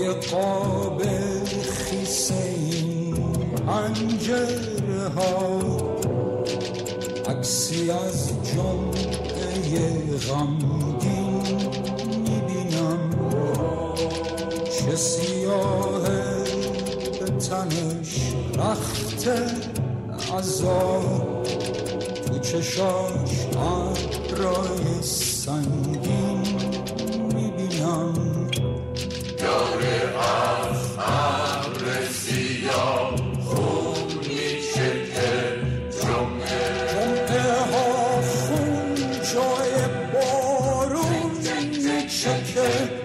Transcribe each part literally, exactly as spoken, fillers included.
روی قاب خیسه این پنجره ها عکسی از جمعه غمگین میبینم، چه سیاهه به تنش رخت عذاب، تو چشاش ابرای سنگین میبینم. داره از ابر سیاه خون میچکه، جمعه جمعه ها خون جای بارون میچکه.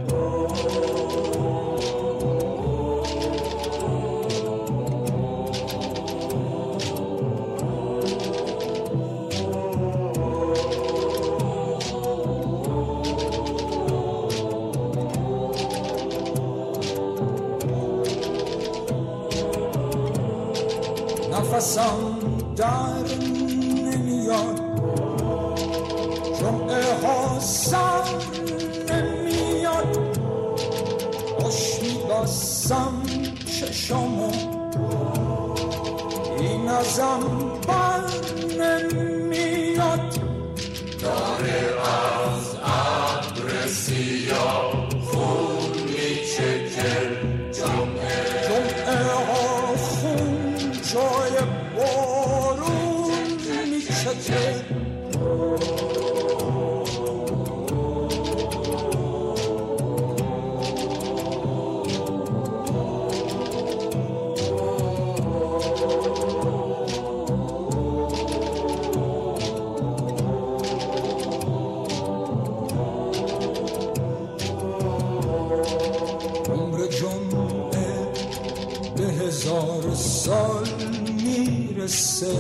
نفسم در نمیاد، جمعه ها سر نمیاد، خوش میباسم چشامو این ازم بر نمیاد. داره از ابر سیاه خون میچکه، جمعه جمعه ها خون جای بارون میچکه. عمر جمعه به هزار سال میرسه،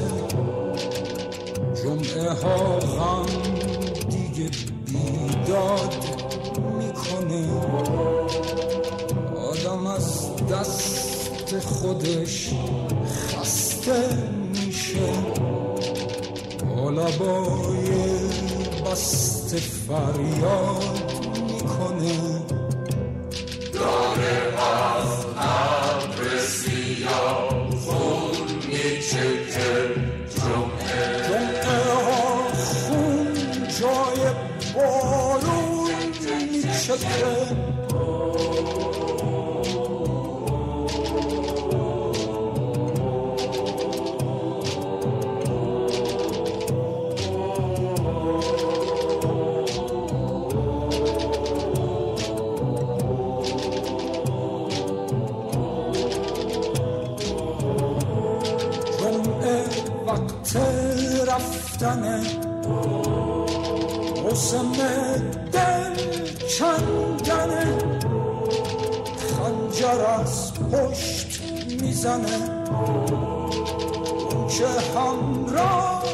جمعه ها غم دیگه بیداد میکنه، آدم از دست خودش خسته میشه، با لبای بسته فریاد میکنه. داره از ابر سیاه خون میچکه، جمعه جمعه ها خون جای بارون میچکه. وقت رفتنه، موسم دل کندنه، خنجر از پشت میزنه، اون که همراه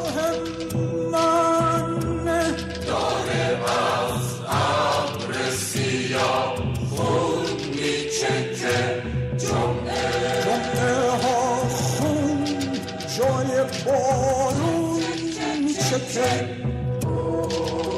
منه. داره از ابر سیاه خون میچکه، جمعه جمعه ها خون جای بارون میچکه.